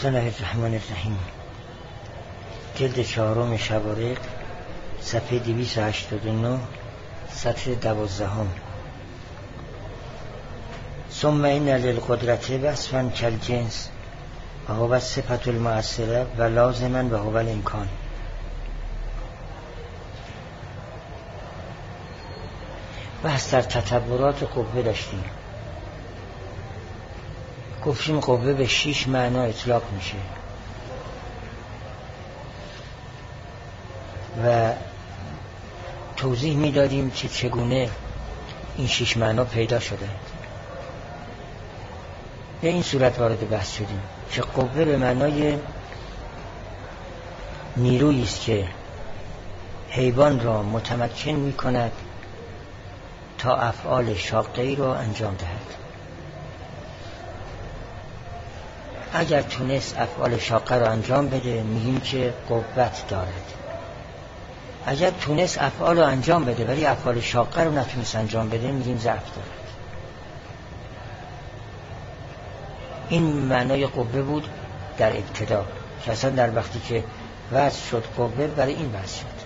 بسم الله الرحمن الرحیم. جلد 4 شوارق، صفحه 289، سطر 12. ثم این للقدرت وصفا کالجنس و هو الصفة المؤثره و لازما و هو الامکان. بحث در تطورات قوه داشتیم. گفتیم قوه به 6 معنا اطلاق میشه و توضیح میدادیم که چگونه این 6 معنا پیدا شده. به این صورت وارد بحث شدیم که قوه به معنای نیرویی است که حیوان را متمکن میکند تا افعال شاقه‌ای را انجام دهد. اگر تونست افعال شاقه را انجام بده میگیم که قوت دارد. اگر تونست افعال را انجام بده ولی افعال شاقه را نتونست انجام بده میگیم ضعف دارد. این معنای قوه بود در ابتدا که اصلا در وقتی که وضع شد قوه برای این وضع شد.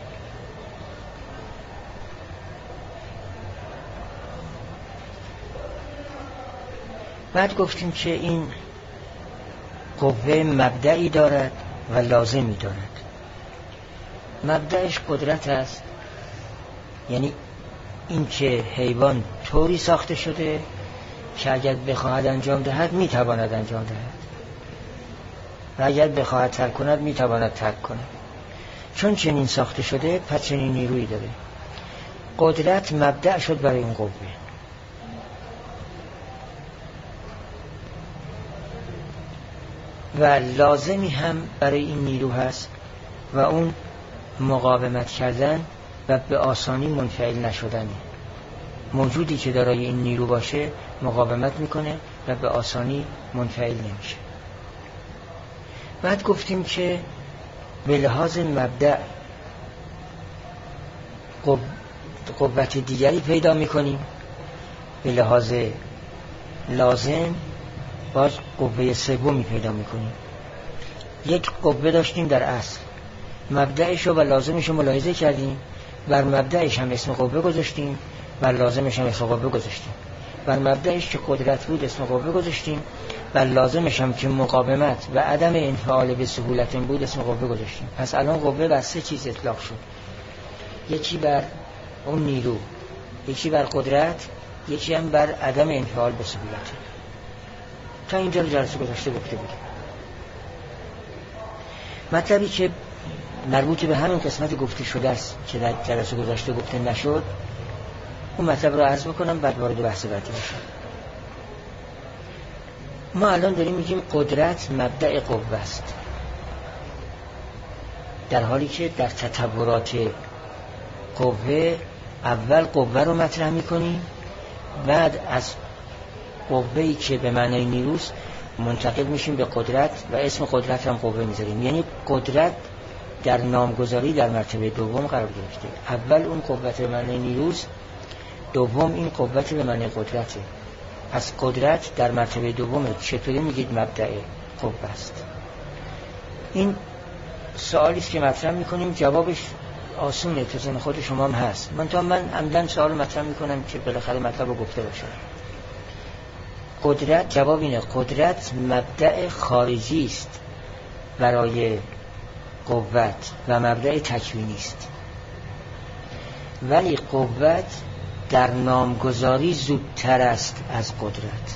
بعد گفتیم که این قوه مبدعی دارد و لازمی دارد. مبدعش قدرت است، یعنی این که حیوان طوری ساخته شده که اگر بخواهد انجام دهد میتواند انجام دهد و اگر بخواهد ترک کند میتواند ترک کند. چون چنین ساخته شده پس چنین نیرویی داره. قدرت مبدع شد برای این قوه و لازمی هم برای این نیرو هست و اون مقاومت کردن و به آسانی منفعل نشدنه. موجودی که دارای این نیرو باشه مقاومت میکنه و به آسانی منفعل نمیشه. بعد گفتیم که به لحاظ مبدأ قوت دیگری پیدا میکنیم، به لحاظ لازم باز قوه سومی پیدا میکنیم. یک قوه داشتیم در اصل، مبدأش و لازمش رو ملاحظه کردیم، بر مبدأش هم اسم قوه گذاشتیم، بر لازمش هم اسم قوه گذاشتیم. بر مبدأش که قدرت بود اسم قوه گذاشتیم، بر لازمش هم که مقاومت و عدم انفعال به سهولت بود اسم قوه گذاشتیم. پس الان قوه بر 3 چیز اطلاق شد، یکی بر اون نیرو، یکی بر قدرت، یکی هم بر عدم انفعال به سهولت. تا اینجا جلسه گذاشته گفته بودیم. مطلبی که مربوط به همین قسمت گفته شده است که در جلسه گذاشته گفته نشد اون مطلب رو عرض بکنم بعد وارد بحث بعدی بشم. ما الان داریم میگیم قدرت مبدأ قوه است، در حالی که در تطورات قوه اول قوه رو مطرح میکنیم، بعد از قوه‌ای که به معنای نیروست منتقل میشیم به قدرت و اسم قدرت هم قوه میذاریم. یعنی قدرت در نامگذاری در مرتبه دوم قرار گرفته. اول اون قوت به معنای نیروست، دوم این قوت به معنای قدرته. پس قدرت در مرتبه دومه. چطوری میگید مبدأ قوه است؟ این سوالی است که مطرح میکنیم، جوابش آسونه، تو ذهن خود شما هم هست. من عمدن سوال مطرح میکنم که بالاخره مطلب رو گفته باشه. قدرت، جواب اینه، قدرت مبدأ خارجی است برای قوت و مبدأ تکوینی است، ولی قوت در نامگذاری زودتر است از قدرت.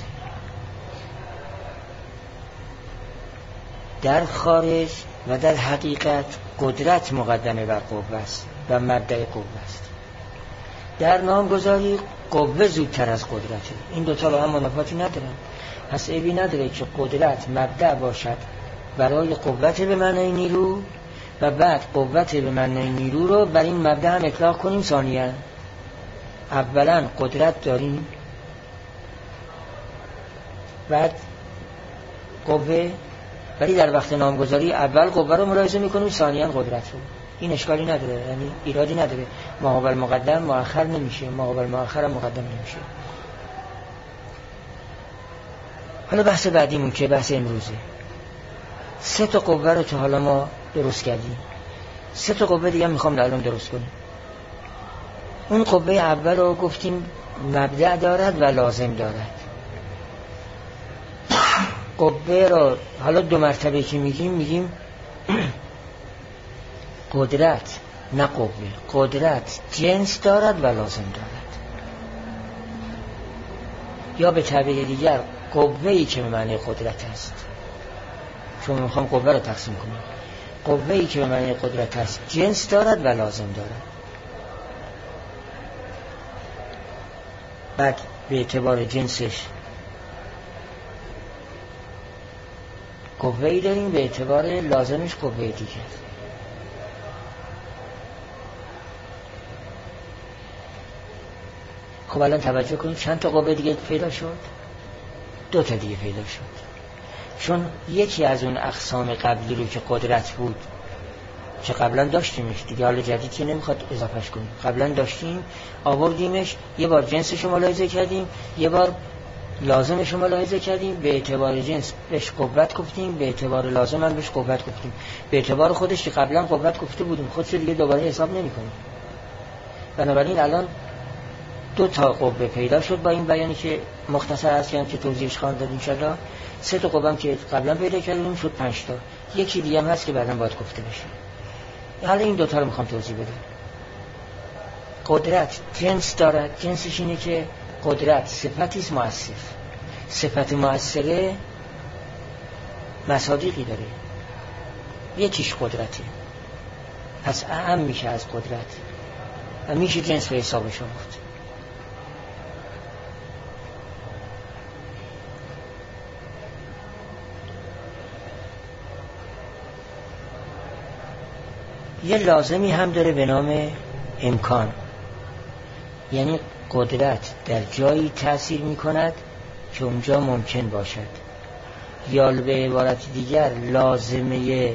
در خارج و در حقیقت قدرت مقدمه بر قوه است و مبدأ قوه است. در نامگذاری قوه زودتر از قدرته. این دوتا با هم منافاتی ندارن. پس عیبی نداره که قدرت مبدأ باشد برای قوت به معنای نیرو و بعد قوت به معنای نیرو رو بر این مبدأ هم اطلاق کنیم. ثانیاً اولا قدرت داریم، بعد قوه، ولی در وقت نامگذاری اول قوه رو ملاحظه میکنیم، ثانیاً قدرت رو. این اشکالی نداره، یعنی ایرادی نداره. ما قبل مقدم مؤخر نمیشه، ما قبل مؤخر هم مقدم نمیشه. حالا بحث بعدیمون که بحث امروزه، 3 تا قوه رو تا حالا ما درست کردیم، 3 تا قوه دیگه میخوام الان درست کنیم. اون قوه اول رو گفتیم مبدأ دارد و لازم دارد. قوه رو حالا 2 مرتبه که میگیم قدرت، نه قوه. قدرت جنس دارد و لازم دارد، یا به تعبیر دیگر قوه‌ای که به معنی قدرت است، چون میخوام قوه رو تقسیم کنیم. قوه‌ای که به معنی قدرت است جنس دارد و لازم دارد. بعد به اعتبار جنسش قوه‌ای داریم، به اعتبار لازمش قوه دیگر. خب الان توجه کنید چند تا قوه دیگه پیدا شد؟ 2 تا دیگه پیدا شد. چون یکی از اون اقسام قبلی رو که قدرت بود که قبلا داشتیمش دیگه، حالا جدید که نمیخواد اضافهش کنیم، قبلا داشتیم آوردیمش، یه بار جنسش رو ملاحظه کردیم، یه بار لازمش رو ملاحظه کردیم، به اعتبار جنس بهش قوت گفتیم، به اعتبار لازم هم بهش قوت گفتیم، به اعتبار خودش که قبلا قوت گفته بودیم خودش دیگه دوباره حساب نمی‌کنیم. بنابراین الان 2 تا قوه پیدا شد با این بیانی که مختصر است که توضیحش خواهم داد ان شاءالله. 3 تا قوه هم که قبلا پیدا کردیم شد 5 تا. یکی دیگه هم هست که بعداً باید گفته بشه. حالا این 2 تا رو میخوام توضیح بدم. قدرت جنس دارد. جنسش اینه که قدرت صفتی است مؤثر. صفت مؤثره مصادیقی داره. یکیش قدرته، پس اعم میشه از قدرت و میشه جنس به حسابش آورد. یه لازمی هم داره به نام امکان، یعنی قدرت در جایی تأثیر میکند که اونجا ممکن باشد، یا به عبارت دیگر لازمه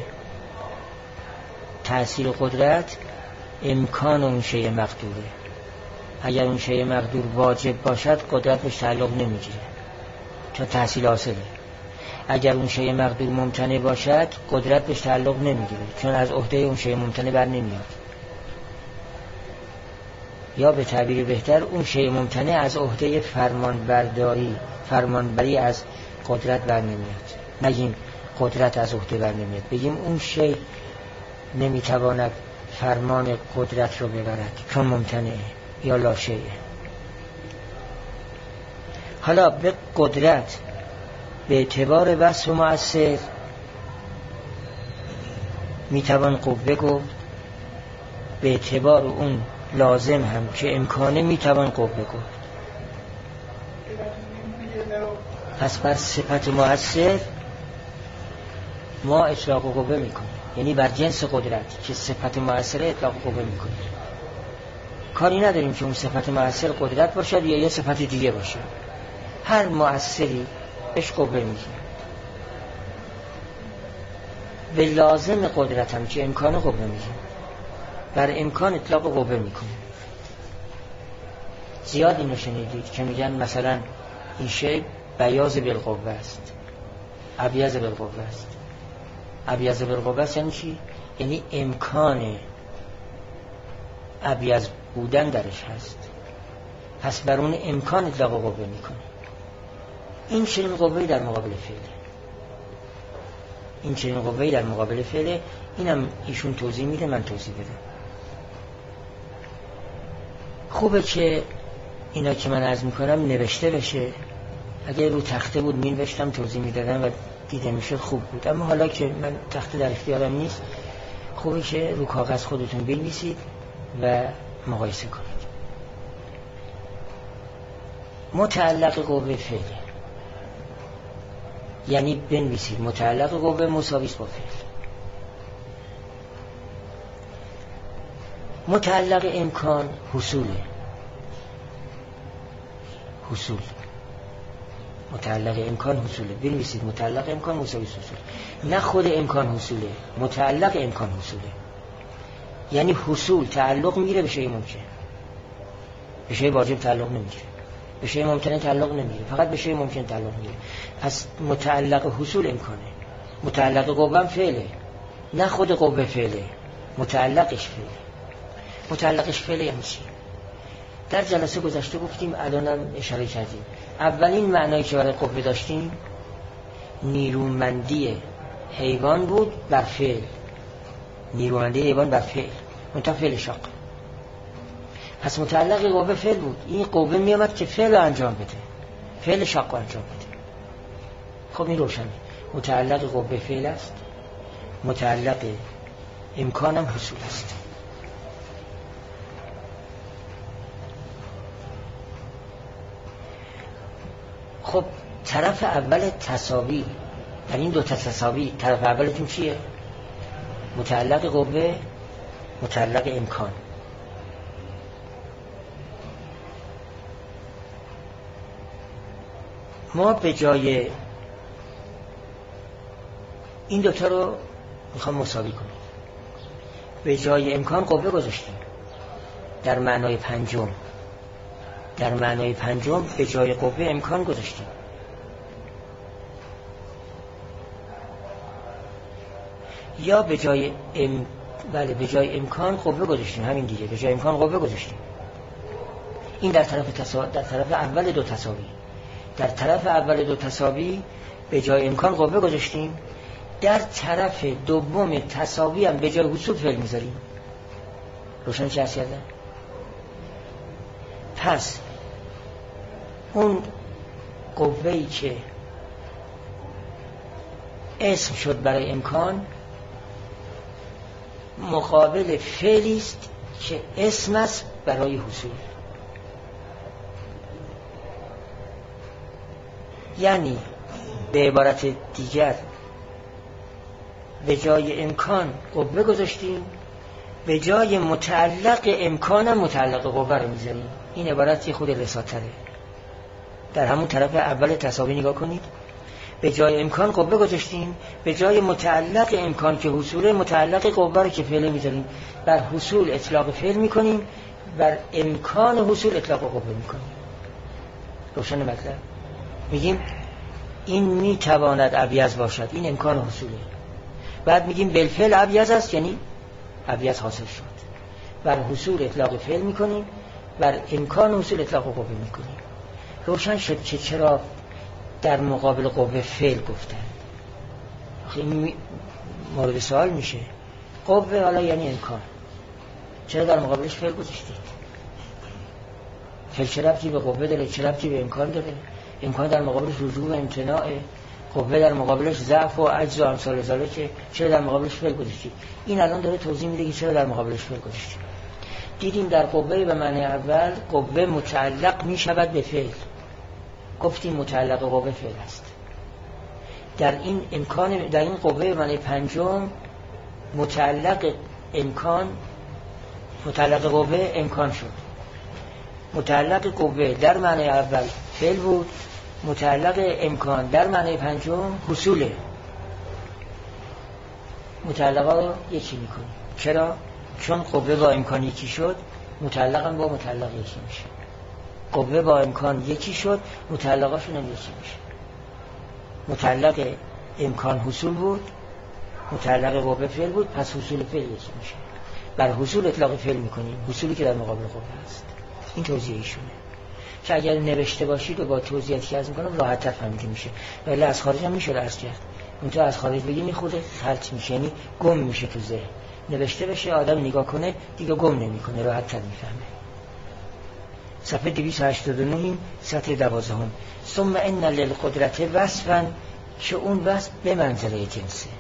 تأثیر قدرت امکان اون شیء مقدوره. اگر اون شیء مقدور واجب باشد قدرت بهش تعلق نمیگیره چون تحصیل حاصله. اگر اون شیء مقدور ممتنع باشد قدرت بهش تعلق نمیگیره چون از عهده اون شیء ممتنع بر نمیاد، یا به تعبیر بهتر اون شیء ممتنع از عهده فرمانبری از قدرت بر نمیاد. نگیم قدرت از عهده بر نمیاد، بگیم اون شیء نمیتواند فرمان قدرت رو ببرد چون ممتنعه یا لا شیء. حالا به قدرت به اعتبار وصف و مؤثر میتوان قوه گفت، به اعتبار اون لازم هم که امکانه میتوان قوه گفت. پس بر صفت مؤثر ما اطلاق قوه میکنیم، یعنی بر جنس قدرت که صفت مؤثر اطلاق قوه میکنیم. کاری نداریم که اون صفت مؤثر قدرت باشد یا یه صفت دیگه باشه، هر مؤثری بهش قوه میگیم. به لازم قدرت هم که امکان قوه میگیم، بر امکان اطلاق قوه میکنیم. زیاد اینو شنیدید که میگن مثلا این شی بیاض بالقوه است، ابیض بالقوه است. ابیض بالقوه است یعنی چی؟ یعنی امکان ابیض بودن درش هست، پس بر اون امکان اطلاق قوه میکنیم. این چنین قوه‌ای در مقابل فعله، این چنین قوه‌ای در مقابل فعله. اینم ایشون توضیح میده، من توضیح بدم. خوبه که اینا که من عرض میکنم نوشته بشه. اگه رو تخته بود مینوشتم توضیح میدادم و دیده میشد خوب بود، اما حالا که من تخته در اختیارم نیست، خوبه که رو کاغذ خودتون بنویسید و مقایسه کنید. متعلق قوه فعله، یعنی بنویسید متعلق قوه مساوی است با فعل. متعلق امکان حصوله، حصول. متعلق امکان حصوله، بنویسید متعلق امکان مساوی است حصول. نه خود امکان حصوله، متعلق امکان حصوله، یعنی حصول تعلق میگیره به شیء ممکن، به شیء واجب تعلق نمیگیره، به شیء ممکن تعلق نمیگیره، فقط به شیء ممکن تعلق میگیره. پس متعلق حصول امکانه. متعلق قوه فعله، نه خود قوه فعله، متعلقش فعله. متعلقش فعله یعنی چی؟ در جلسه گذشته گفتیم، الانم اشاره کردیم، اولین معنایی که برای قوه داشتیم نیرومندی حیوان بود بر فعل، نیرومندی حیوان بر فعل، منتها فعل شاق. پس متعلق قوه فعل بود. این قوه می آمد که فعل رو انجام بده، فعل شاق رو انجام بده. خب این روشنه، متعلق قوه فعل است، متعلق امکانم حصول است. خب طرف اول تساوی، در این دو تساوی طرف اولتون چیه؟ متعلق قوه، متعلق امکان. ما به جای این دوتا رو میخوام مساوی کنیم، به جای امکان قوه گذاشتیم در معنای پنجم، در معنای پنجم به جای قوه امکان گذاشتیم. یا به جای بله به جای امکان قوه گذاشتیم، همین دیگه، به جای امکان قوه گذاشتیم. این در طرف در طرف اول دو تساوی، در طرف اول دو تساوی به جای امکان قوه گذاشتیم، در طرف دوم تساوی هم به جای حصول فعل میذاریم. روشن چه هست؟ پس اون قوه‌ای که اسم شد برای امکان مقابل فعلی است که اسم است برای حصول. یعنی به عبارت دیگر به جای امکان قوه گذاشتیم، به جای متعلق امکانم متعلق قوه رو میذاریم. این عبارت خود رساتره. در همون طرف اول تساوی نگاه کنید، به جای امکان قوه گذاشتیم، به جای متعلق امکان که حصول، متعلق قوه رو که فعل میذاریم، بر حصول اطلاق فعل میکنیم، بر امکان حصول اطلاق قوه میکنیم. روشن مطلب؟ میگیم این میتواند ابیض باشد، این امکان حصوله. بعد میگیم بالفعل ابیض است، یعنی ابیض حاصل شد. بر حصول اطلاق فعل میکنیم، بر امکان حصول اطلاق قوه میکنیم. روشن شد که چرا در مقابل قوه فعل گفتن. این مورد سوال میشه، قوه حالا یعنی امکان، چرا در مقابلش فعل گذاشتید؟ فعل چه ربطی به قوه داره، چه ربطی به امکان داره؟ امکان در مقابلش رجوع و امتناع، قوه در مقابلش ضعف و عجز و امثال ذالک، چرا در مقابلش فعل گذاشتید؟ این الان داره توضیح میده که چرا در مقابلش فعل گذاشتید. دیدیم در قوه به معنی اول قوه متعلق میشود به فعل، گفتیم متعلق قوه فعل است. در این امکان، در این قوه به معنی پنجم متعلق امکان، متعلق قوه امکان شد. متعلق قوه در معنی اول فعل بود، متعلق امکان در معنی پنجم حصوله. متعلقا رو یکی میکنیم. چرا؟ چون قوه با امکان یکی شد، متعلق هم با متعلق یکی میشه. قوه با امکان یکی شد، متعلقاشون هم یکی میشه. متعلق امکان حصول بود، متعلق قوه فعل بود، پس حصول فعل یکی میشه. بر حصول اطلاق فعل میکنیم، حصولی که در مقابل قوه هست. این توضیح ایشونه که اگر نوشته باشید و با توضیحاتی که عرض میکنم راحت تر فهمیده میشه. ولی از خارج هم میشه عرض کرد. اونطور از خارج بگیم خود خلط میشه، یعنی گم میشه تو ذهن. نوشته بشه آدم نگاه کنه دیگه گم نمیکنه، راحت تر میفهمه. صفحه 289 سطر 12. ثم ان للقدرت وصفا، که اون وصف به منزله جنسه.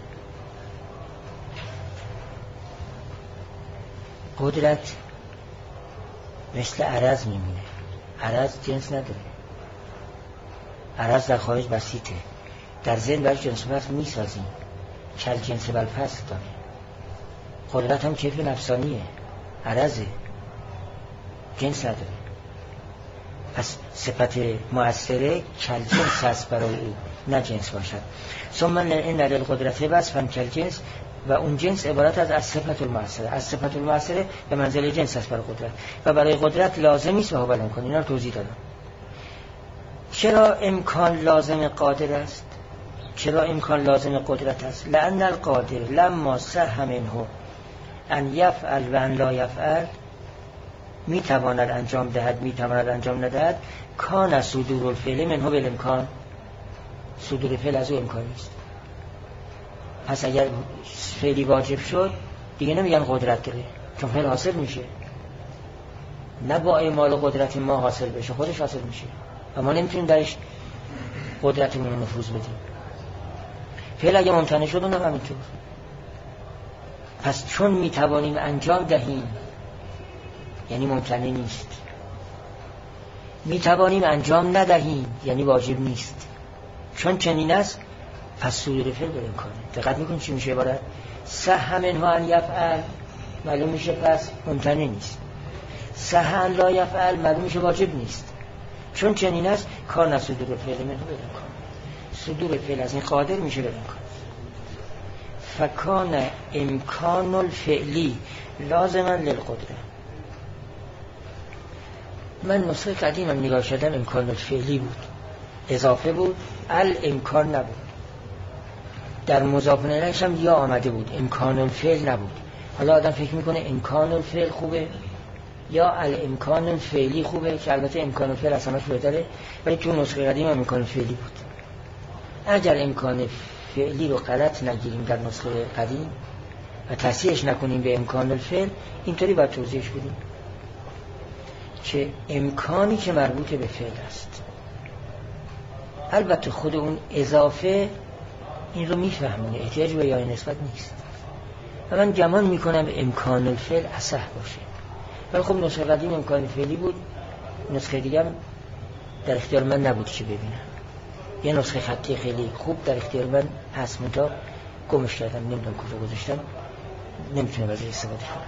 قدرت مثل عرض میمونه. عرض جنس نداره. عرض در خارج بسیطه، در ذهن برای جنس وصف میسازیم. کل جنس بالفصل داره. قدرت هم کیف نفسانیه، عرضه، جنس نداره. پس صفت مؤثره کل جنس هست برای او، نه جنس باشد. ثم ان للقدرت وصفا کل جنس، و اون جنس عبارت از صفت المؤثره. از صفت المؤثره به منزله جنس است برای قدرت، و برای قدرت لازمی است و هو الامکان. اینا رو توضیح دادم. چرا امکان لازم قادر است؟ چرا امکان لازم قدرت است؟ لأن القادر لما صح منه ان یفعل و ان لا یفعل، میتواند انجام دهد میتواند انجام ندهد، کان صدور الفعل منه بالامکان، صدور فعل از او امکانی است. پس اگر فعلی واجب شد دیگه نمیگن قدرت داره، چون فعل حاصل میشه، نه با اعمال قدرت ما حاصل بشه، خودش حاصل میشه و ما نمیتونیم درش قدرتمون رو نفوذ بدیم. فعل اگه ممتنع شد اونم همینطور. پس چون میتوانیم انجام دهیم یعنی ممتنع نیست، میتوانیم انجام ندهیم یعنی واجب نیست. چون چنین است پس صدور فعل بالامکانه. دقت میکنید چی میشه عبارت؟ صح منه ان یفعل معلوم میشه پس ممتنع نیست، صح ان لا یفعل معلوم میشه واجب نیست. چون چنین است کار صدور فعل منه بالامکانه، صدور فعل از این قادر میشه بالامکانه. فکان امکان الفعلی لازما للقدره. من نسخه قدیمم نگاه شدم امکان الفعلی بود، اضافه بود، الامکان نبود. در مضاف الیهش هم یا آمده بود، امکان الفعل نبود. حالا آدم فکر میکنه امکان الفعل خوبه یا الامکان الفعلی خوبه، که البته امکان الفعل اصلا بهتره، ولی تو نسخه قدیم هم امکان الفعلی بود. اگر امکان فعلی رو غلط نگیریم در نسخه قدیم و تصحیحش نکنیم به امکان الفعل، اینطوری باید توضیحش بدیم که امکانی که مربوط به فعل است. البته خود اون اضافه این رو میفهمونه، احتیاج به یا نسبت نیست و من گمان میکنم امکان الفعل اصح باشه. ولی خب نسخه قدیم امکان فعلی بود، نسخه دیگه در اختیار من نبود که ببینم. یه نسخه خطی خیلی خوب در اختیار من هست، منتها گمش کردم، نمیدونم کجا گذاشتم، نمیتونم ازش استفاده کنم.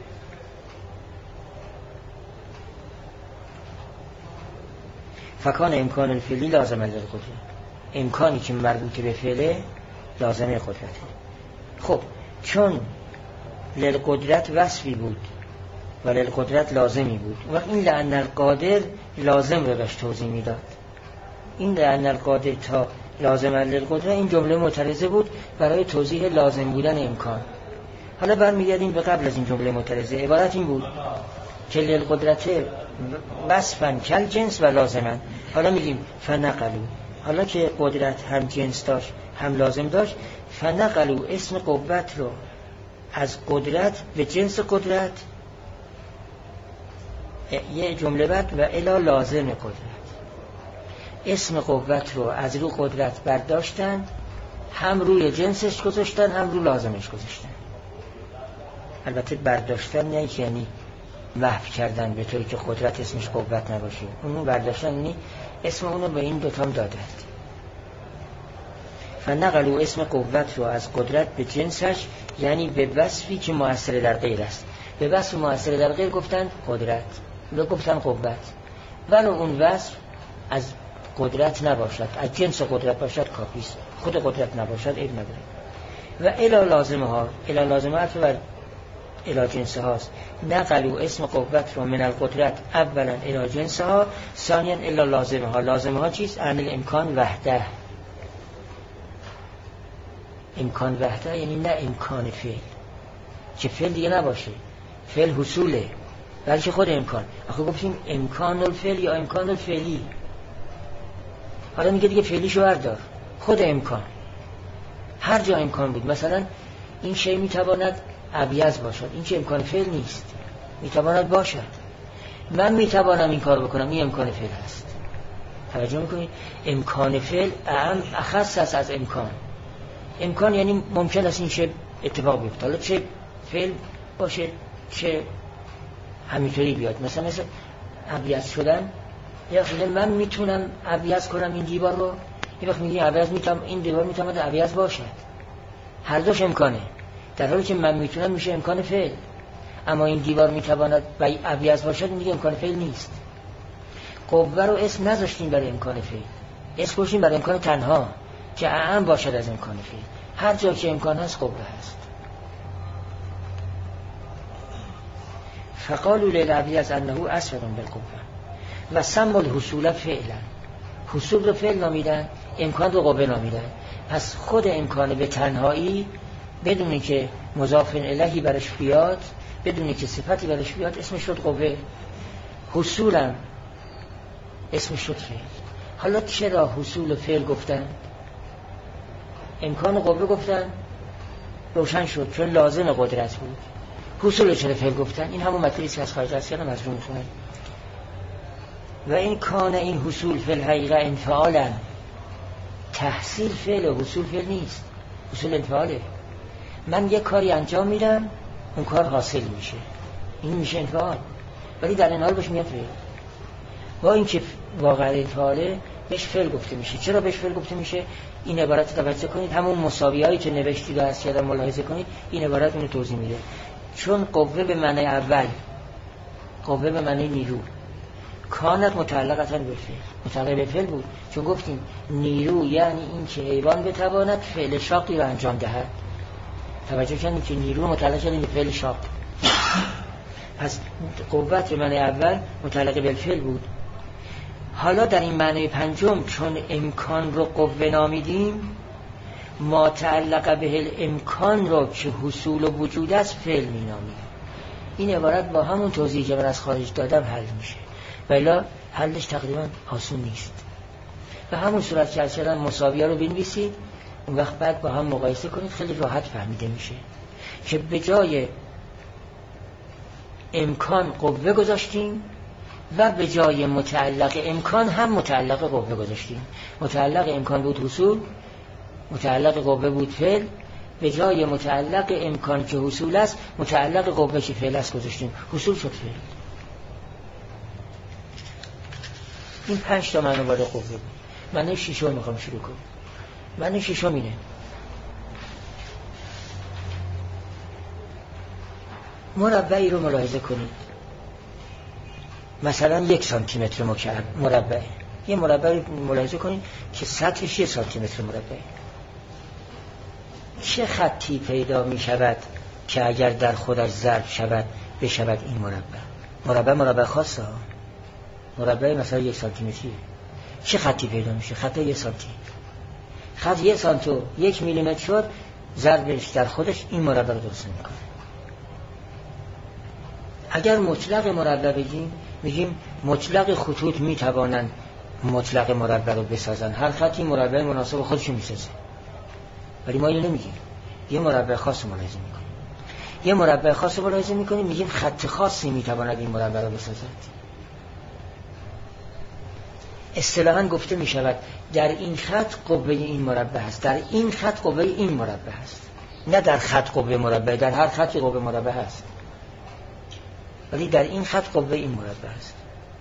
فکان امکان الفعلی لازم للقدره، امکانی که مربوط به فعله لازمه قدرته. خب چون للقدرت وصفی بود و للقدرت لازمی بود، وقت این لأن القادر لازم رو داشت توضیح میداد. این لأن القادر تا لازم للقدره این جمله معترضه بود برای توضیح لازم بودن امکان. حالا برمیگردیم به قبل از این جمله معترضه. عبارت این بود که للقدرت وصفاً کل جنس و لازماً. حالا میگیم فنقلو، حالا که قدرت هم جنس داشت هم لازم داشت، فنقلو اسم قوت رو از قدرت به جنس قدرت، یه جمله بعد و الی لازم قدرت، اسم قوت رو از رو قدرت برداشتن، هم روی جنسش گذاشتن هم رو لازمش گذاشتن. البته برداشتن نه یعنی محو کردن به طوری که قدرت اسمش قوت نباشه، اونو برداشتن یعنی اسم اونو به این دوتام دادند. فنقلو اسم قوت رو از قدرت به جنسش، یعنی به وصفی که مؤثر در غیر است. به وصف مؤثر در غیر گفتن قدرت، رو گفتن قوت، ولو اون وصف از قدرت نباشد، از جنس قدرت باشد کافیست، خود قدرت نباشد عیب نداره. و الی لازمه ها، الی لازمه ها و الی جنس هاست. نقلو اسم قوت رو من القدرت اولا الی جنس ها، ثانیا الی لازمه ها. لازمه ها چیست؟ عن امکان وحده. امکان وحده یعنی نه امکان فعل، که فعل دیگه نباشه، فعل حصوله، بلکه خود امکان. آخه گفتیم امکان الفعل یا امکان الفعلی، حالا میگه دیگه فعلیشو بردار، خود امکان. هر جا امکان بود، مثلا این شی میتواند ابیض باشد، این که امکان فعل نیست، میتواند باشد. من میتوانم این کار بکنم، این امکان فعل هست. توجه میکنید؟ امکان فعل اهم اخص است از امکان. امکان یعنی ممکن است این چه اتفاق بیفته، حالا چه فعل باشه چه همینطوری بیاد. مثلا ابیض شدن، یا خیلی من میتونم ابیض کنم این دیوار رو، یه وقت میگه ابیض میتونم این دیوار میتواند ابیض باشد، هر دوش امکانه. در حالی که من میتونم میشه امکان فعل، اما این دیوار میتواند ابیض باشد، این دیگه امکان فعل نیست. قوه رو اسم نذاشتیم برای امکان فعل، اسم گذاشتیم برای امکان تنها که اعم باشد از امکان فعل. هر جا که امکان هست قوه هست. فقالوا للابیض انه اسفل بالقوه و سموا الحصول فعلا. حصول رو فعل نامیدن، امکان رو قوه نامیدن. پس خود امکان به تنهایی بدونی که مضاف الیهی برش بیاد، بدونی که صفتی برش بیاد، اسمش شد قوه. حصولم اسمش شد فعل. حالا چرا حصول فعل گفتن؟ امکان قوه گفتن روشن شد چون لازم قدرت بود. حصول چرا فعل گفتن؟ این همون مطلبی که از خارج از کردم از رو میخونم. و این کان این حصول فعل حقیقه انفعالا، تحصیل فعل و حصول فعل نیست، حصول انفعاله. من یک کاری انجام میدم اون کار حاصل میشه، این میشه انفعال، ولی در این حال بهش میاد فعل. با این که واقعا انفعاله بهش فعل گفته میشه. چرا بهش فعل گفته میشه؟ این عبارت توجه کنید، همون مساویایی که نوشتید و از کردم ملاحظه کنید، این عبارت اونو توضیح میده. چون قوه به معنی اول، قوه به معنی نیرو، کانت متعلقتاً به فعل، متعلق به فعل بود، چون گفتیم نیرو یعنی این که حیوان بتواند فعل شاقی رو انجام دهد. توجه کنید که نیرو متعلق شده به فعل شاق. پس قوت به معنی اول متعلق به فعل بود. حالا در این معنی پنجم چون امکان رو قوه نامیدیم، ما تعلق به الامکان رو که حصول و وجود است فعل می نامیم. این عبارت با همون توضیحی که من از خارج دادم حل میشه، ولی حلش تقریبا آسون نیست. به همون صورت که از کردن مساویه رو بنویسید، اون وقت بعد با هم مقایسه کنید، خیلی راحت فهمیده میشه که به جای امکان قوه گذاشتیم و به جای متعلق امکان هم متعلق قوه گذاشتیم. متعلق امکان بود حصول، متعلق قوه بود فعل. به جای متعلق امکان که حصول است، متعلق قوه که فعل است گذاشتیم، حصول شد فعل. این 5 تا معنی برای قوه بود. معنی ششم میخوام شروع کنم. معنی ششم اینه: مربعی رو ملاحظه کنید. مثلا 1 سانتی متر مربع. یه مربع رو ملاحظه کنید که سطحش 1 سانتی متر مربع. چه خطی پیدا می شود که اگر در خودش ضرب شود بشود این مربع؟ مربع خاصه ها. مربع مثلا 1 سانتی متریه. چه خطی پیدا میشه؟ خط 1 سانتی. خط 1 سانتی 1 میلیمتر شد، ضربش در خودش این مربع رو درست میکنه. اگر مطلق مربع بگیم، میگیم مطلق خطوط میتوانند مطلق مربع رو بسازن. هر خطی مربع مناسب خودش میسازه. ولی ما اینو نمیگیم. یه مربع خاص ملاحظه میکنیم. یه مربع خاص ملاحظه میکنیم، میگیم خط خاصی میتواند این مربع رو بسازد. اصطلاحاً گفته میشود در این خط قوه این مربع هست، در این خط قوه این مربع هست. نه در خط قوه مربع، در هر خطی قوه مربع هست، ولی در این خط قوه این مربع هست.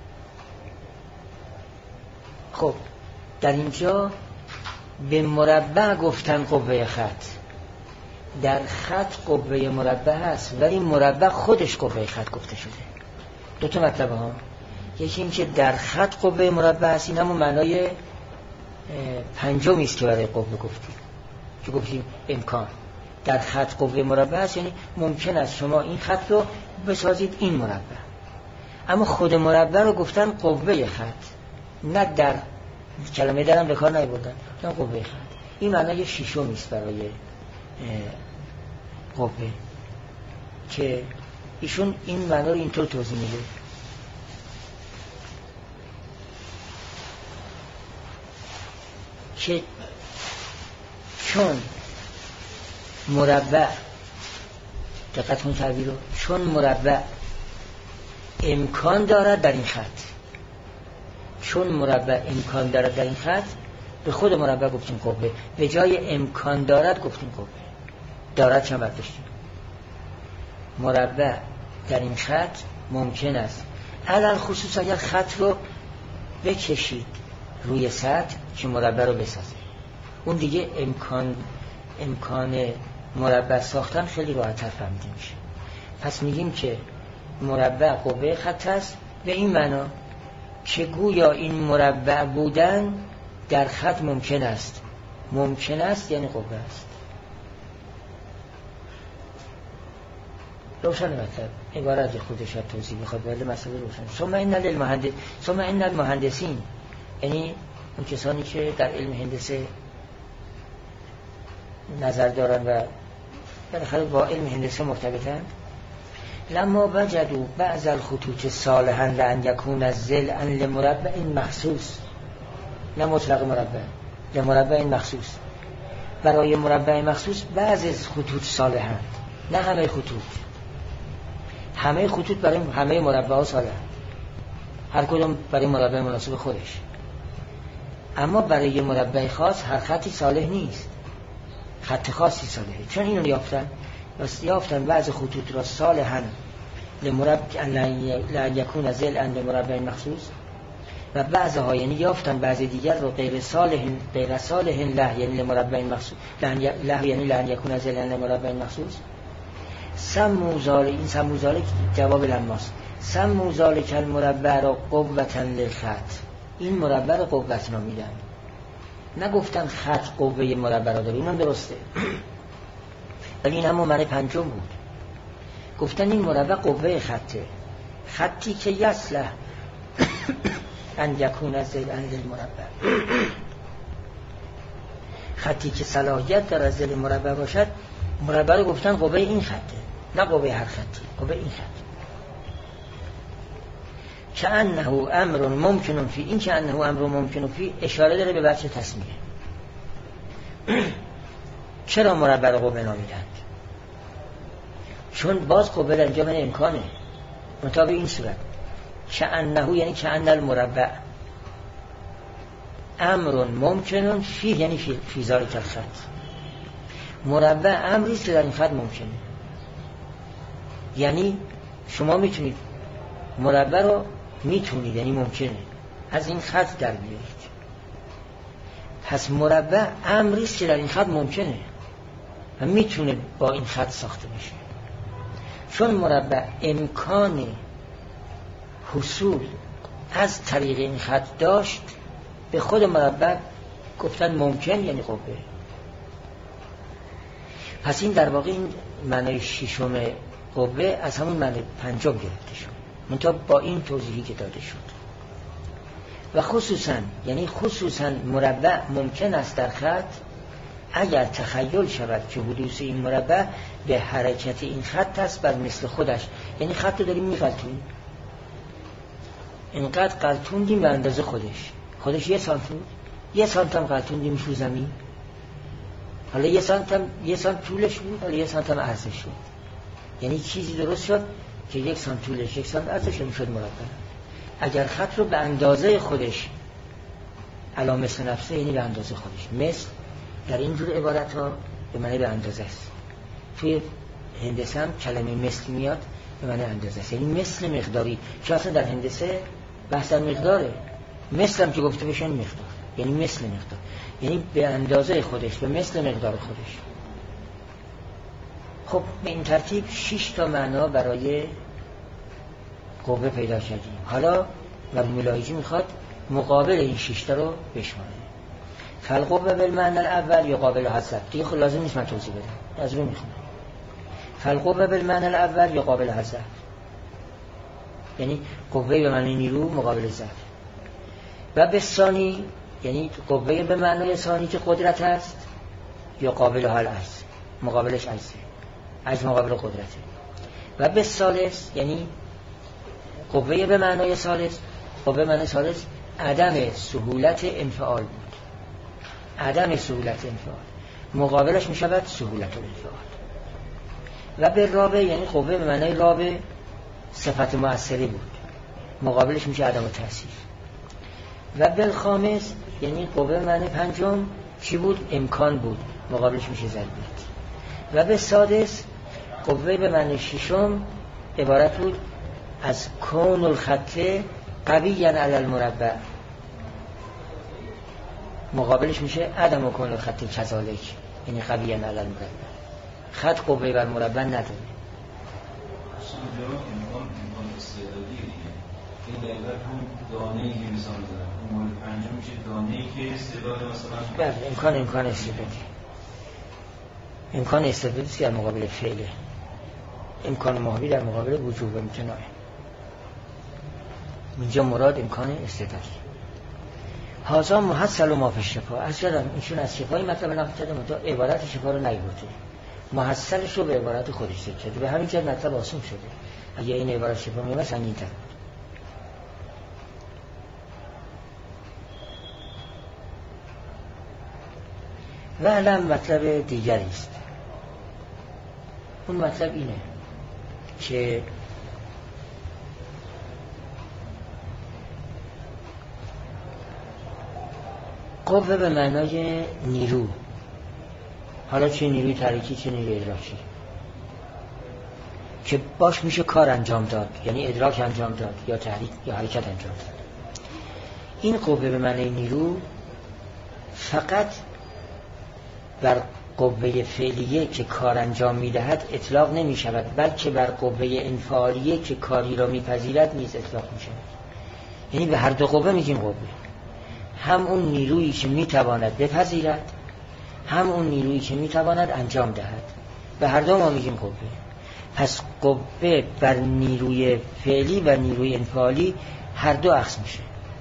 خب در اینجا به مربع گفتن قوه خط، در خط قوه مربع هست، ولی مربع خودش قوه خط گفته شده. 2 تا مطلب ها. یکی این که در خط قوه مربع هست، این همون معنای پنجمی است که برای قوه گفتیم، که گفتیم امکان. در خط قوه مربع هست یعنی ممکن است شما این خط رو بسازید این مربع، اما خود مربع رو گفتن قوه خط، نه در کلمه درم به کار نیاوردن، نه قوه خط. این معنای ششم است برای قوه که ایشون این معنا رو اینطور توضیح میده: که چون مربع، دقت کن تعبیر رو، چون مربع امکان دارد در این خط، چون مربع امکان دارد در این خط، به خود مربع گفتیم قوه، به جای امکان دارد گفتیم قوه. دارد چند برداشتیم. مربع در این خط ممکن است، علل خصوص اگر خط رو بکشید روی سطح که مربع رو بسازه، اون دیگه امکان مربع ساختن خیلی راحت‌تر فهمیده میشه. پس میگیم که مربع قوه خط است به این معنا که گویا این مربع بودن در خط ممکن است. ممکن است یعنی قوه است. روشن مطلب عبارت خودش توضیح میخواد، ولی مسئله روشن. ثم ان المهندسین، یعنی اون کسانی که در علم هندسه نظر دارن و بالاخره با علم هندسه مرتبطن، لما وجدوا بعض الخطوط صالحا لان یکون ضلعا لمربع مخصوص، نه مطلق مربع، لمربع مخصوص، برای مربع مخصوص بعض از خطوط صالحا، نه همه خطوط. همه خطوط برای همه مربع‌ها صالح، هر کدوم برای مربع مناسب خودش، اما برای مربع خاص هر خطی صالح نیست، خط خاصی صالحه. چون اینو یافتن بعض خطوط را صالحاً لمربع لان یکون ضلعا لمربع مخصوص، و بعضها یعنی یافتن بعض دیگر رو غیر صالح له یعنی لمربع مخصوص، له یعنی لان یکون ضلعا لمربع مخصوص. سموا ذلک، این سموا ذلک جواب لماست، سموا ذلک المربع را قوة للخط، این مربع رو قوت نامیدن، نگفتن خط قوه مربع را داره، اینم درسته ولی این همون معنی پنجم بود. گفتن این مربع قوه خطه، خطی که یصلح ان یکون ضلعا للمربع، خطی که صلاحیت داره از ضلع مربع باشد، مربع رو گفتن قوه این خطه، نه قوه هر خطی، قوه این خط. کأنه امر ممکن فی، این کأنه امر ممکن فی اشاره داره به بچه تسمیه. چرا مربع رو قوه نامیدند؟ چون باز قوه در اینجا من امکانه، مطابق این صورت کأنه یعنی کأن المربع امر ممکن فی یعنی فی ذلک الخط، مربع امری است که در این خط ممکنه، یعنی شما میتونید مربع رو میتونید یعنی ممکنه از این خط در بیارید، پس مربع امری است که در این خط ممکنه و میتونه با این خط ساخته بشه. چون مربع امکان حصول از طریق این خط داشت، به خود مربع گفتن ممکن یعنی قوه. پس این در واقع این معنی ششم قوه از همون معنی پنجم گرفته شد، منتها با این توضیحی که داده شد. و خصوصا یعنی خصوصا مربع ممکن است در خط اگر تخیل شود که حدوث این مربع به حرکت این خط است بر مثل خودش، یعنی خط رو داریم می‌غلطونیم، اینقدر غلطوندیم به اندازه خودش یه سانتم غلطوندیم رو زمین، حالا یه سانت طولش بود، حالا یه سانتم عرضش شد، یعنی چیزی درست شد که یک سانت طولش یک سانت عرضش شد مربع. اگر خط رو به اندازه خودش علی مثل نفسه یعنی به اندازه خودش، مثل در این جور عبارت ها به معنی به اندازه است، توی هندسه هم کلمه مثل میاد به معنی اندازه است، یعنی مثل مقداری، چون اصلا در هندسه بحث مقداره، مثل هم که گفته بشن مقدار یعنی مثل مقدار، یعنی به اندازه خودش، به مثل مقدار خودش. خب به این ترتیب 6 تا معنا برای قوه پیدا کردیم. حالا و ملاحظی میخواد مقابل این 6 تا رو بشماره. فالقوه بالمعنی الاول یقابل حذف، دیگه خب لازم نیست من توضیح بدم، از رو میخونم. فالقوه بالمعنی الاول یقابل حذف، یعنی قوه به معنی نیرو مقابل ضعف. و به ثانی یعنی قوه به معنی ثانی که قدرت است، یقابل حال است، مقابلش عجزه، عجز مقابل قدرته. و به ثالث یعنی قوه به معنی ثالث، قوه به معنی ثالث عدم سهولت انفعال بود، عدم سهولت انفعال، مقابلش می شود سهولت انفعال. و به رابع یعنی قوه به معنی رابع صفت مؤثره بود، مقابلش میشه عدم تأثیر. و بالخامس یعنی قوه به معنی پنجم چی بود؟ امکان بود، مقابلش میشه ضرورت. و به سادس قوه به معنی ششم عبارت بود از کون الخط قویاً علی المربع، مقابلش میشه عدم کون الخط کذالک یعنی قویاً علی المربع، خط قوه بر مربع نداره. امکان استعدادی این دقیقا هم دانه‌ای که مثال دارم اون مورد پنجم میشه دانه‌ای که استعداد مثلا بله امکان استعدادی، امکان استعدادی که در مقابل فعله، امکان ماهی در مقابل وجوب امتناعه، اینجا مراد امکان استعدادی. هازا محصل و مافی شفا. از جدم ایشون از شفای مطلب نقل کرده منطقه عبارت شفا رو نیورده، محصلش رو به عبارت خودش ذکر کرده، به همین جد مطلب آسون شده. اگه این عبارت شفا میمه سنگین تر. و علم مطلب دیگری است. اون مطلب اینه که قوه به معنای نیرو، حالا چه نیروی تحریکی چه نیروی ادراکی، که باش میشه کار انجام داد، یعنی ادراک انجام داد یا تحریک یا حرکت انجام داد. این قوه به معنای نیرو فقط بر قوه فعلیه که کار انجام میدهد اطلاق نمی شود، بلکه بر قوه انفعالیه که کاری را میپذیرد نیز اطلاق می شود. یعنی به هر دو قوه میگیم قوه، هم اون نیرویی که میتواند بپذیرد، هم اون نیرویی که میتواند انجام دهد، به هر دو ما میگیم قوه. پس قوه بر نیروی فعلی و نیروی انفعالی هر دو اخذ میشه.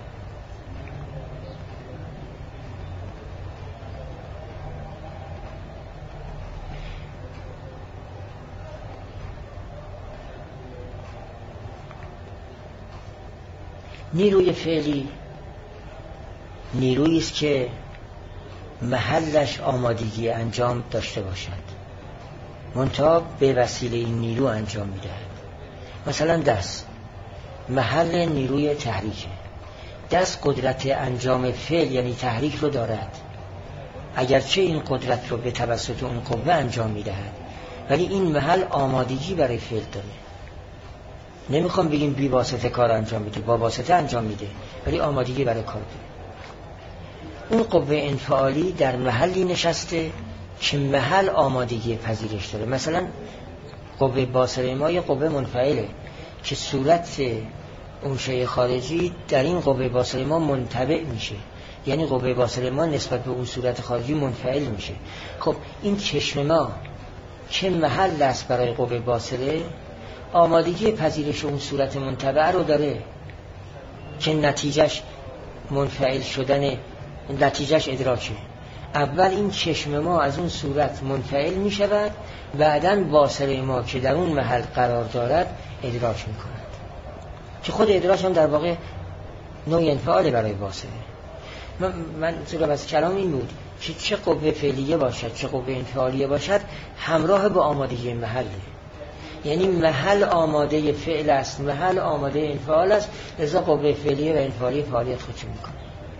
نیروی فعلی نیرویی است که محلش آمادگی انجام داشته باشد، منتها به وسیله این نیرو انجام میدهد. مثلا دست محل نیروی تحریکه، دست قدرت انجام فعل یعنی تحریک رو دارد، اگرچه این قدرت رو به توسط اون قوه انجام میدهد، ولی این محل آمادگی برای فعل داره. نمیخوام بگیم بی واسطه کار انجام میده، با واسطه انجام میده، ولی آمادگی برای کار داره. اون قوه انفعالی در محلی نشسته که محل آمادگی پذیرش داره. مثلا قوه باصره ما یه قوه منفعله که صورت اون شیء خارجی در این قوه باصره ما منطبع میشه، یعنی قوه باصره ما نسبت به اون صورت خارجی منفعل میشه. خب این چشم ما که محل است برای قوه باصره، آمادگی پذیرش اون صورت منطبع رو داره که نتیجهش منفعل شدن، نتیجهش ادراکه. اول این چشم ما از اون صورت منفعل می شود، بعداً باصره ما که در اون محل قرار دارد ادراک می کند، که خود ادراک هم در واقع نوع انفعاله برای باصره. من صورت از کلام این بود که چه قوه فعلیه باشد چه قوه انفعالیه باشد همراه با آمادگی محله، یعنی محل آماده فعل است، محل آماده انفعال است، لذا قوه فعلیه و انفعالیه فعالیت خودشون میکنه.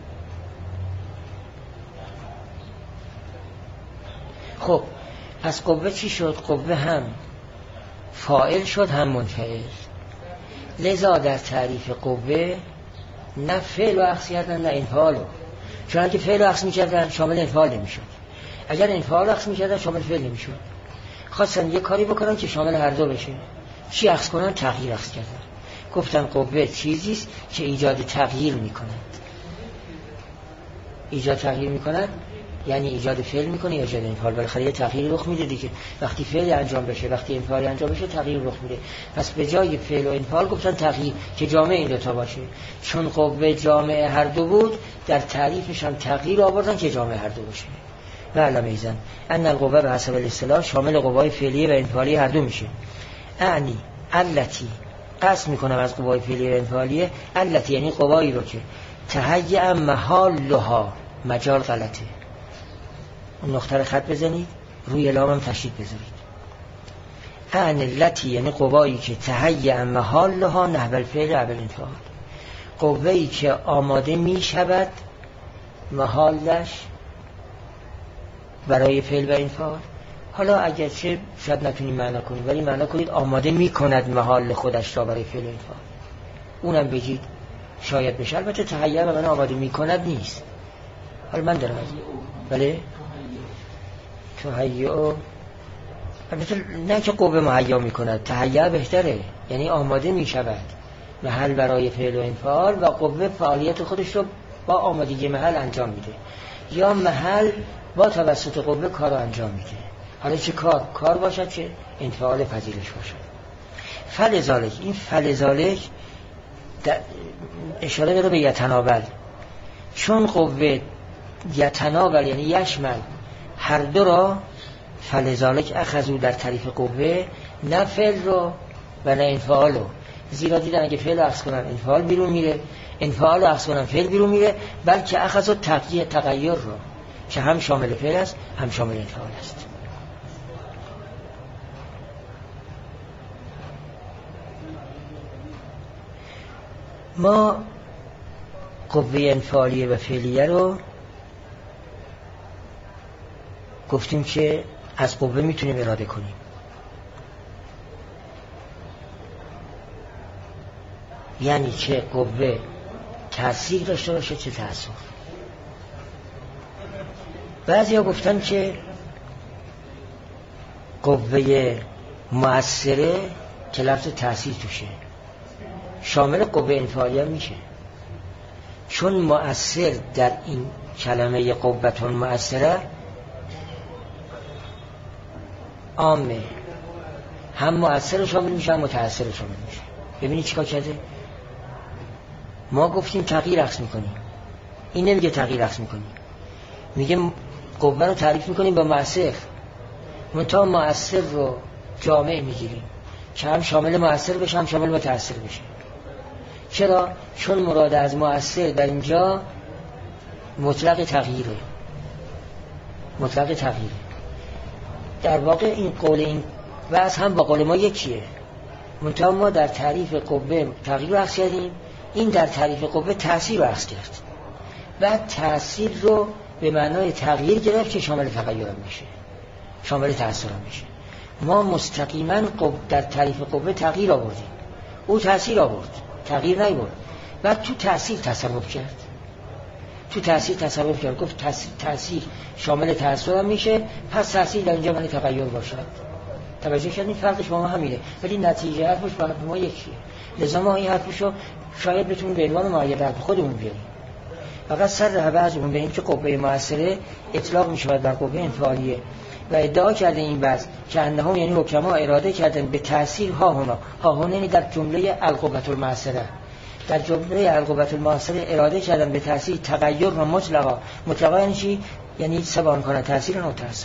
خب پس قوه چی شد؟ قوه هم فاعل شد هم منفعل. لذا در تعریف قوه نه فعل و اخذ کردن نه انفعال، چون اگه فعل و اخذ میکردن شامل انفعال نمیشد، اگر انفعال و اخذ میکردن شامل فعل نمیشد. خواستن یه کاری بکنن که شامل هر دو بشه. چی اخذ کنن؟ تغییر اخذ کردن. گفتن قوه چیزیست که ایجاد تغییر میکند. ایجاد تغییر میکند یعنی ایجاد فعل میکنه یا ایجاد انفعال. بالاخره یه تغییر رخ میده دیگه. وقتی فعل انجام بشه، وقتی انفعال انجام بشه، تغییر رخ میده. پس به جای فعل و انفعال گفتن تغییر که جامع این دو تا باشه. چون قوه جامع هر دو بود، در تعریفش هم تغییر آوردن که جامع هر دو باشه. معلومه ایزن ان القوه به حسب الاصطلاح شامل قوای فعلیه و انفعالیه هر دو میشه. اعنی التی، قصد میکنم از قوای فعلیه و انفعالیه، التی یعنی قوایی رو که تهیع محالها، مجال غلطه، اون نقطه رو خط بزنید، روی لام هم تشدید بذارید. ان التی یعنی قوایی که تهیع محالها نحو الفعل و الانفعال، قوایی که آماده میشود محالش برای فعل و انفعال. حالا اگرچه شاید نتونید معنا کنید، ولی معنا کنید آماده میکند محال خودش را برای فعل و انفعال. اونم بگید شاید بشه. البته تهیع و من آماده میکند نیست. حالا من دارم بله تهیع، البته نه که قوه مهیا میکند، تهیع بهتره، یعنی آماده میشود محل برای فعل و انفعال و قوه فعالیت خودش رو با آمادگی محل انجام میده، یا محل با توسط قوه کار رو انجام میده. حالا چه کار باشد چه انفعال پذیرش باشد. فلذالک، این فلذالک اشاره داره به یتناول. چون قوه یتناول یعنی یشمل هر دو را، فلذالک اخذوا در تعریف قوه نه فعل رو و نه انفعال رو، زیرا دیدن اگه فعل رو اخذ کنن انفعال بیرون میره، انفعال رو اخذ کنن فعل بیرون میره، بلکه اخذوا تغییر رو که هم شامل فعل است هم شامل انفعال است. ما قوه انفعالیه و فعلیه رو گفتیم که از قوه میتونیم اراده کنیم. یعنی چه قوه تأثیر داشته باشه چه تأثیر. بعضی ها گفتن که قوه مؤثره که لفظ تأثیر توشه شامل قوه انفعالیه میشه، چون مؤثر در این کلمه قوتون مؤثره عامه، هم مؤثر شامل میشه هم متأثر شامل میشه. ببینید چیکار کرده؟ ما گفتیم تغییر اخذ میکنیم، این نمیگه تغییر اخذ میکنیم، میگه قوه رو تعریف میکنیم با مؤثر، منتها مؤثر رو جامع میگیریم که هم شامل مؤثر بشه هم شامل متأثر بشه. چرا؟ چون مراد از مؤثر در اینجا مطلق تغییره. مطلق تغییره. در واقع این قول این بحث هم با قول ما یکیه، منتها ما در تعریف قوه تغییر رو اخذ کردیم، این در تعریف قوه تأثیر رو اخذ کرد. بعد تأثیر رو به معنای تغییر گرفت که شامل تغییر هم میشه، شامل تأثیر هم میشه. ما مستقیما در تعریف قوه تغییر آوردیم، او تأثیر آورد، تغییر نیورد. بعد تو تأثیر تصرف کرد، تو تأثیر تصرف کرد، گفت تأثیر شامل تأثیر هم میشه، پس تأثیر در اینجا معنی تغییر باشد. توجه کردین؟ فرقش با ما همینه، ولی نتیجه حرفش با ما یکیه. لذا ما این حرفشو شاید بتونیم به عنوان معید حرف خودمون بیاریم. فقط سر بعضمون به این که قوه مؤثره اطلاق میشود بر قوه انفعالیه و ادعا کرده این بحث که انهم یعنی حکما اراده کردن به تأثیر ها هنا یعنی در جمله القوة المؤثره، در جمله القوة المؤثره اراده کردن به تأثیر تغییر و مطلقا یعنی چی؟ یعنی سبان کنه تأثیر و تأثیر،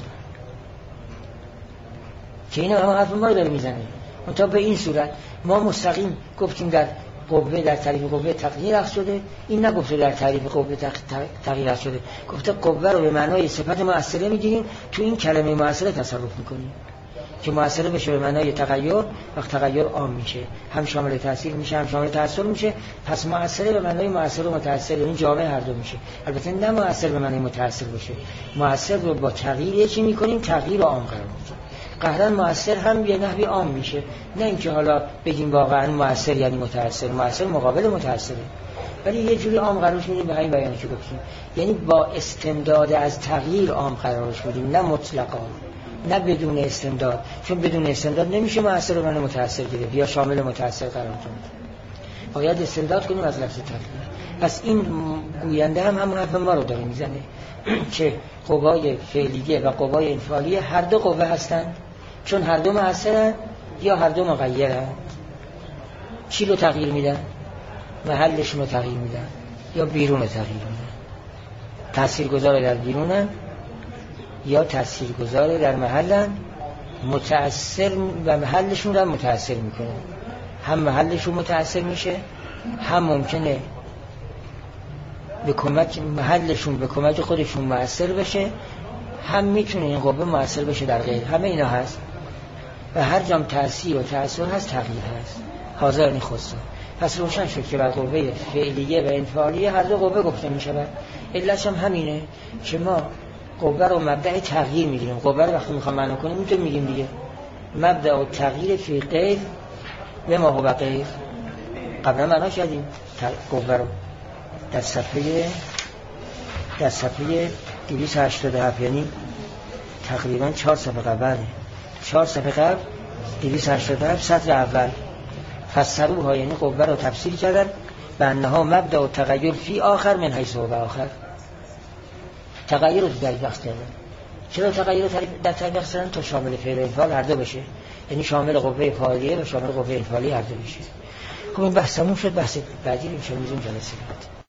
که این هم حرف ما رو داره میزنه. منتها به این صورت ما مستقیم گفتیم در قوه در تعریف قوه تغییر اخذ شده، این نگفته در تعریف قوه تغییر اخذ شده، گفته قوه رو به معنای صفت مؤثره میگیریم، تو این کلمه مؤثره تصرف میکنیم که مؤثره بشه به معنای تغییر، وقت تغییر عام میشه، هم شامل تأثیر میشه هم شامل تأثیر میشه، پس مؤثره به معنای مؤثر و متأثر، این جامع هر دو میشه. البته نه مؤثر به معنای متأثر باشه، مؤثر رو با تغییر چی میکنیم؟ تغییر عام قرار میدیم. قهرن مؤثر هم یه نحوی عام میشه، نه اینکه حالا بگیم واقعا مؤثر یعنی متأثر، مؤثر مقابل متأثره، ولی یه جوری عام قرارش میدیم به همین بیانی که گفتیم، یعنی با استمداد از تغییر عام قرارش میدیم، نه مطلقا، نه بدون استمداد، چون بدون استمداد نمیشه مؤثر رو من متأثر گرفت یا شامل متأثر قرار داد، باید استمداد کنیم از لفظ تغییر. پس این گوینده هم همون حرف ما رو داره میزنه که قوای فعلیه و قوای انفعالیه هر دو قوه هستند، چون هر دو مؤثرن یا هر دو مغیرن. چی رو تغییر میدن؟ محلشون رو تغییر میدن یا بیرون رو تغییر میدن. تاثیرگذار در بیرونن یا تاثیرگذار در محلن، متأثر و محلشون رو متأثر میکنه، هم محلشون متأثر میشه، هم ممکنه به کمک محلشون به کمک خودشون مؤثر بشه، هم میتونه این قوه مؤثر بشه در غیر. همه اینا هست و هر جام تأثیر و تأثیر هست تغییر هست. حاضر نیخواسته. پس روشن شد که بر قوه فعلیه و انفعالیه هر دو قوه گفته میشود. علتش هم همینه که ما قوه رو مبدأ تغییر میگیریم. قوه رو وقتی میخوام معنا کنیم میتونیم میگیم دیگه مبدأ تغییر فی غیر و ما هو غیر. قبلا معنا کردیم قوه رو در صفحه 287، یعنی تقریبا 4 صفحه قبل، 4 صفحه قبل 287 سطر اول فسروها، یعنی قوه رو تفسیر کردن به انها مبدأ و تغییر فی آخر من حیث و آخر. تغییر رو در بحث کردن. چرا تغییر رو در بحث کردن؟ تا شامل فعل و انفعال هر دو بشه، یعنی شامل قوه فاعلیه و شامل قوه انفعالیه هر دو بشه. خب این بحث تموم شد. بحث بعدی رو میشه میذاریم جلسه بعد.